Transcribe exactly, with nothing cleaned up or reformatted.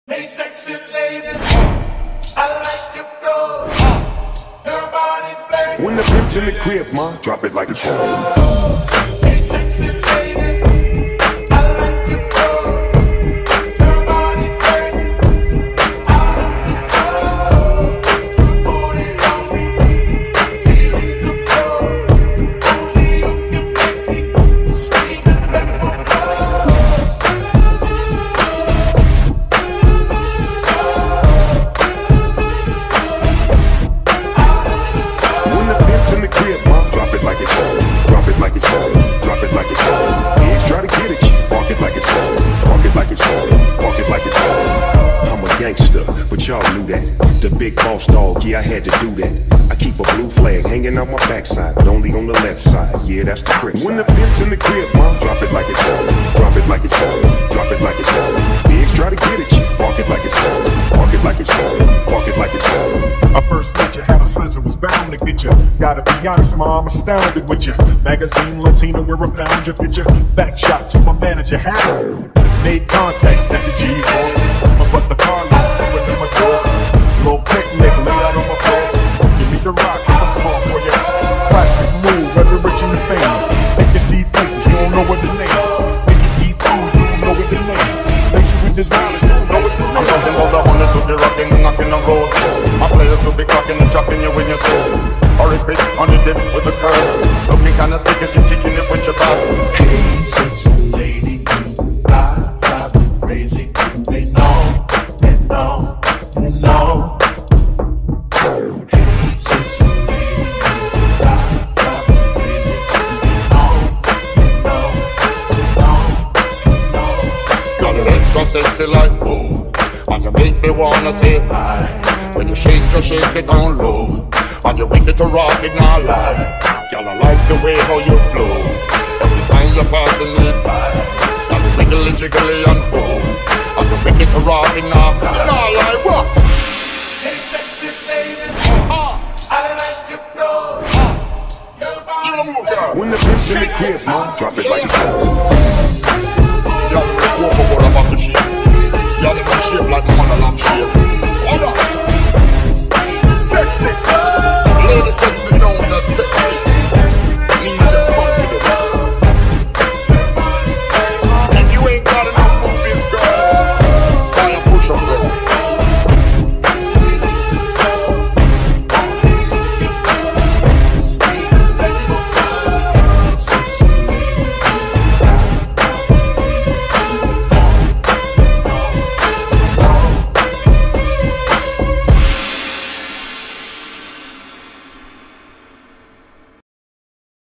Hey, sexy lady, I like your flow. Your body, baby. When the pimp's in the crib, ma, drop it like it's home. Hey, sexy lady, I like your flow. Your body, baby. I like your flow. Put it on me, feelings of flow. Only you can make me scream and let me go. In the crib, ma, drop it like it's home. Drop it like it's home. Drop it like it's home. Pigs try to get at you, park it like it's home. Park it like it's home. Park it like it's home. I'm a gangster, but y'all knew that. The big boss dog, yeah, I had to do that. I keep a blue flag hanging out my backside, but only on the left side. Yeah, that's the crib side. When the pimp's in the crib, ma, drop it like it's home. Drop it like it's home. Drop it like it's home. Pigs try to get at you, park it like it's home. Park it like it's home. Park it like it's home. I first met you, had a sense it was bound to get you. Gotta be honest, ma, I'm astounded with you. Magazine Latina, where I found your picture. Back shot to my manager, Harold. Made contact, sent the G four. But the car lost, opened up my door. Little picnic, lay out on my floor. Give me the rock, give a small for you. Classic move, whether rich in the famous. Take your seat places, you don't know what the name is. Make it eat food, you don't know what the name is. Make sure we design it, you don't know what the name is. I'm talking about the hundreds who be rocking and knocking the road. My players who be clocking and chopping you in your soul. Or a pitch on the dip with the curve. Something kinda stick as you kicking it with your back. Hey, sexy lady, you drive, drive me crazy. They know, they know, they know. Hey, sexy lady, you drive, drive me crazy. They know, they know, they know, they know. You're the extra sexy like boom. And you make me wanna say hi. When you shake, you shake it on low. And you wicked to rock it now lie. Girl, I like the way how you flow. Every time you're passing me by. And you wiggly jiggly and boom. And you wicked to rock it now. You know like what? Hey, sexy lady, I like your flow. Your body, baby. When the pimp's in the crib, ma, drop it like it's home. Yeah, walk over about the sheets.